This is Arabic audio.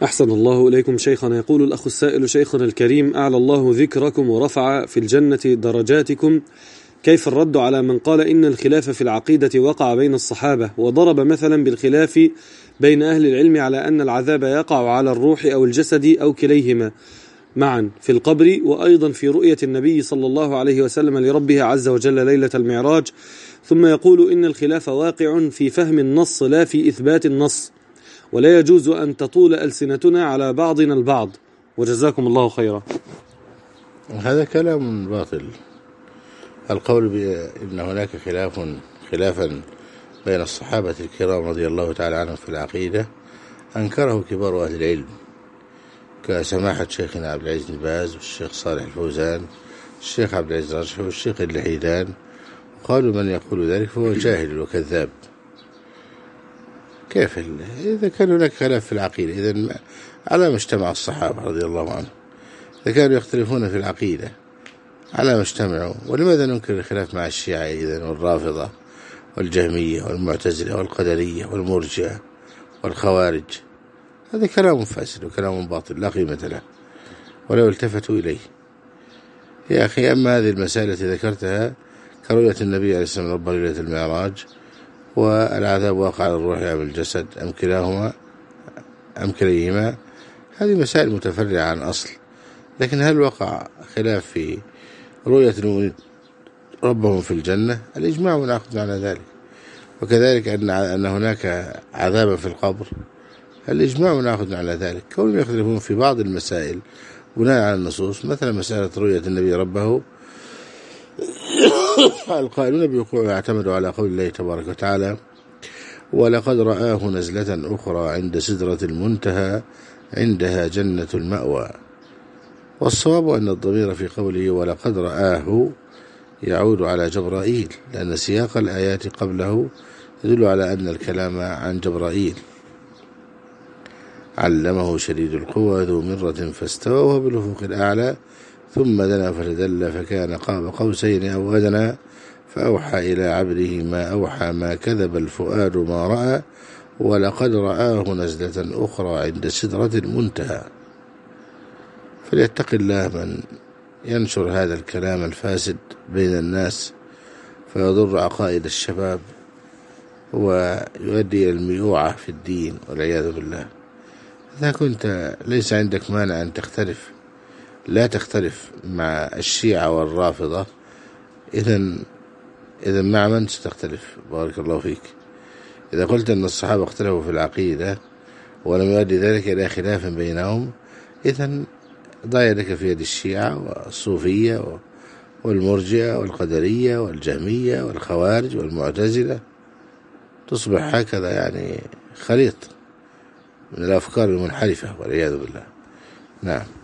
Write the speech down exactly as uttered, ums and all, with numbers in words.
أحسن الله إليكم شيخنا. يقول الأخ السائل: شيخنا الكريم أعلى الله ذكركم ورفع في الجنة درجاتكم، كيف الرد على من قال إن الخلاف في العقيدة وقع بين الصحابة، وضرب مثلا بالخلاف بين أهل العلم على أن العذاب يقع على الروح أو الجسد أو كليهما معا في القبر، وأيضا في رؤية النبي صلى الله عليه وسلم لربه عز وجل ليلة المعراج، ثم يقول إن الخلاف واقع في فهم النص لا في إثبات النص، ولا يجوز أن تطول ألسنتنا على بعضنا البعض، وجزاكم الله خيرا. هذا كلام باطل. القول بأن هناك خلاف خلافا بين الصحابة الكرام رضي الله تعالى عنهم في العقيدة أنكره كبار أهل العلم كسماحة شيخنا عبد العزيز بن باز والشيخ صالح الفوزان الشيخ عبد العزيز الرجحي والشيخ اللحيدان، وقالوا من يقول ذلك فهو جاهل وكذاب. كيف إذا كان هناك خلاف في العقيدة إذن على ما اجتمع الصحابة رضي الله عنهم؟ إذا كانوا يختلفون في العقيدة على ما اجتمعوا، ولماذا ننكر الخلاف مع الشيعة إذن والرافضة والجهمية والمعتزلة والقدرية والمرجئة والخوارج؟ هذا كلام فاسد وكلام باطل لا قيمة له ولو التفتوا إليه. يا أخي، أما هذه المسائل التي ذكرتها كرؤية النبي عليه الصلاة والسلام ربه ليلة المعراج والعذاب واقع على الروح أم الجسد أم كلاهما أم كليهما، هذه مسائل متفرعة عن أصل. لكن هل وقع خلاف في رؤية المؤمنين ربهم في الجنة؟ الإجماع منعقد على ذلك. وكذلك أن أن هناك عذابا في القبر، الإجماع منعقد على ذلك. كونهم يختلفون في بعض المسائل بناء على النصوص، مثلا مسألة رؤية النبي ربه، القائلون بوقوعها اعتمدوا على قول الله تبارك وتعالى: ولقد رآه نزلة أخرى عند سدرة المنتهى عندها جنة المأوى. والصواب أن الضمير في قوله ولقد رآه يعود على جبرائيل، لأن سياق الآيات قبله يدل على أن الكلام عن جبرائيل. علمه شديد القوى ذو مرة فاستوى وهو بالأفق الأعلى ثم دنا فتدلى فكان قاب قوسين أو أدنى فأوحى إلى عبده ما أوحى ما كذب الفؤاد ما رأى ولقد رآه نزلة أخرى عند سدرة المنتهى. فليتق الله من ينشر هذا الكلام الفاسد بين الناس فيضر عقائد الشباب ويؤدي إلى الميوعة في الدين والعياذ بالله. إذا كنت ليس عندك مانع أن تختلف، لا تختلف مع الشيعة والرافضة، إذن إذن مع من ستختلف؟ بارك الله فيك. إذا قلت أن الصحابة اختلفوا في العقيدة ولم يؤدي ذلك إلى خلاف بينهم، إذن ضع يدك في يد الشيعة والصوفية والمرجئة والقدرية والجهمية والخوارج والمعتزلة، تصبح هكذا يعني خليط من الأفكار المنحرفة والعياذ بالله. نعم.